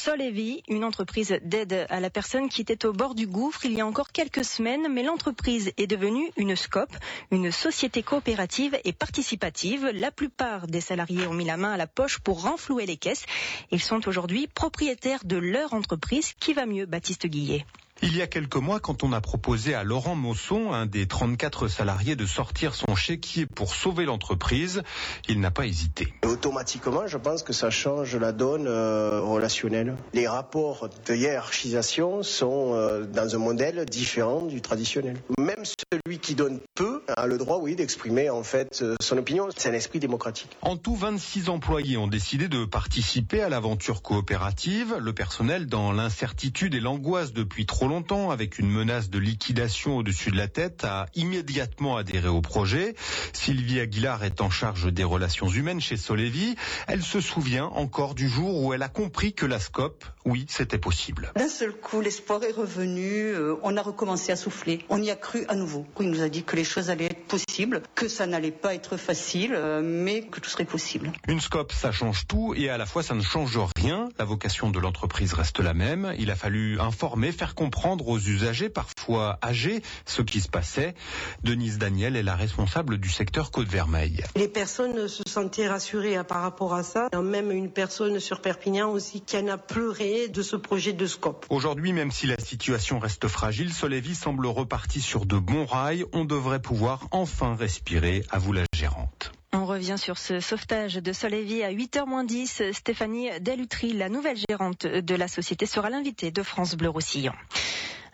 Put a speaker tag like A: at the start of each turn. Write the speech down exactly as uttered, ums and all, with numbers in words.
A: Solevi, une entreprise d'aide à la personne qui était au bord du gouffre il y a encore quelques semaines, mais l'entreprise est devenue une S C O P, une société coopérative et participative. La plupart des salariés ont mis la main à la poche pour renflouer les caisses. Ils sont aujourd'hui propriétaires de leur entreprise. Qui va mieux, Baptiste Guillet?
B: Il y a quelques mois, quand on a proposé à Laurent Mosson, un des trente-quatre salariés, de sortir son chéquier pour sauver l'entreprise, il n'a pas hésité.
C: Automatiquement, je pense que ça change la donne euh, relationnelle. Les rapports de hiérarchisation sont euh, dans un modèle différent du traditionnel. Même celui qui donne peu a le droit, oui, d'exprimer en fait son opinion. C'est un esprit démocratique.
B: En tout, vingt-six employés ont décidé de participer à l'aventure coopérative. Le personnel, dans l'incertitude et l'angoisse depuis trop longtemps, avec une menace de liquidation au-dessus de la tête, a immédiatement adhéré au projet. Sylvie Aguilar est en charge des relations humaines chez Solevi. Elle se souvient encore du jour où elle a compris que la S C O P, oui, c'était possible.
D: D'un seul coup, l'espoir est revenu, euh, on a recommencé à souffler, on y a cru à nouveau. Il nous a dit que les choses allaient être possibles, que ça n'allait pas être facile, euh, mais que tout serait possible.
B: Une S C O P, ça change tout et à la fois ça ne change rien. La vocation de l'entreprise reste la même. Il a fallu informer, faire comprendre aux usagers, parfois âgés, ce qui se passait. Denise Daniel est la responsable du secteur Côte-Vermeille.
E: Les personnes se sentaient rassurées par rapport à ça. Même une personne sur Perpignan aussi qui en a pleuré de ce projet de S C O P.
B: Aujourd'hui, même si la situation reste fragile, Solevi semble reparti sur de bons rails. On devrait pouvoir enfin respirer. À vous la gérante.
A: On revient sur ce sauvetage de Solevi à huit heures moins dix. Stéphanie Delutry, la nouvelle gérante de la société, sera l'invitée de France Bleu Roussillon.